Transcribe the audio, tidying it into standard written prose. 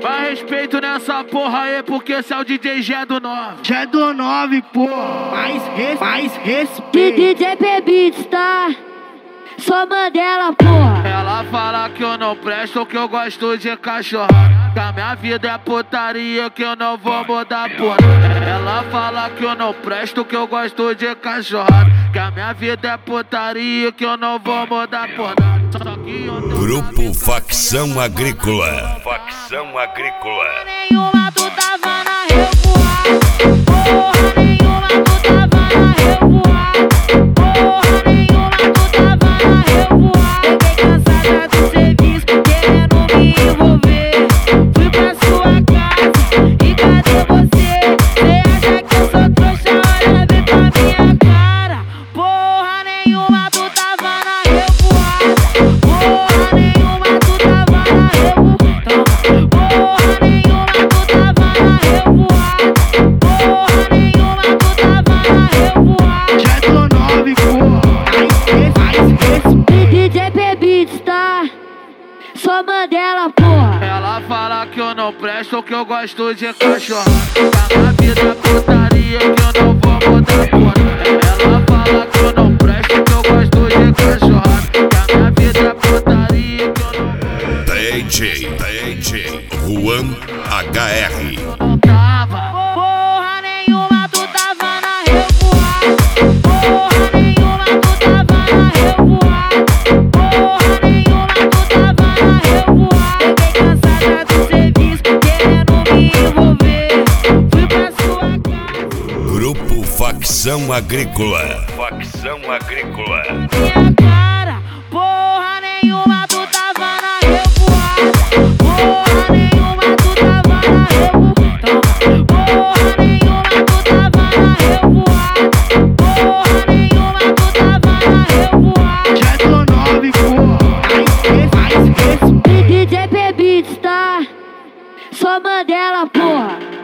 Vai respeito nessa porra aí, porque esse é o DJ Gé do 9. Já é do 9, pô. Mais respeito. DJ P-Beats, tá? Só Mandela, porra. Ela fala que eu não presto, que eu gosto de cachorro. Que a minha vida é putaria, que eu não vou mudar, porra. Ela fala que eu não presto, que eu gosto de cachorro. Que a minha vida é putaria, que eu não vou mudar, porra. Grupo Facção Agrícola. Facção Agrícola. Nenhuma tu tava na revoada. Porra nenhuma tu tava na revoada. Porra nenhuma tu tava na revoada. Fiquei cansada do serviço, querendo me envolver. Fui pra sua casa e cadê você? Cê acha que eu sou trouxa? Olha bem pra minha cara. Porra nenhuma tu tava na revoada. Porra nenhuma tu tava na revoada. Porra nenhuma tu tava na revoada. Porra nenhuma tu tava na revoada. Já é do 9, pô. Mais respeito. DJ P-Beats, tá? Só Mandela, porra. Ela fala que eu não presto, que eu gosto de cachorro. Que a minha vida é putaria, que eu não vou mudar, porra. Ela fala que eu não presto, que eu gosto de cachorro. Que a minha vida é putaria, que eu não DJ Juan HR. não tava. Porra nenhuma tu tava na revoada. Porra nenhuma tu tava na revoada. Porra nenhuma tu tava na revoada. Fiquei cansada do serviço, querendo me envolver. Fui pra sua casa. Grupo Facção Agrícola. Facção Agrícola. Minha cara. Porra nenhuma tu tava na revoada. Porra nenhuma tu tava na revoada. Porra nenhuma tu tava na revoada. Porra nenhuma tu tava na revoada. Já é do 9, pô. Mais respeito. DJ P-Beats, tá? Só Mandela, porra.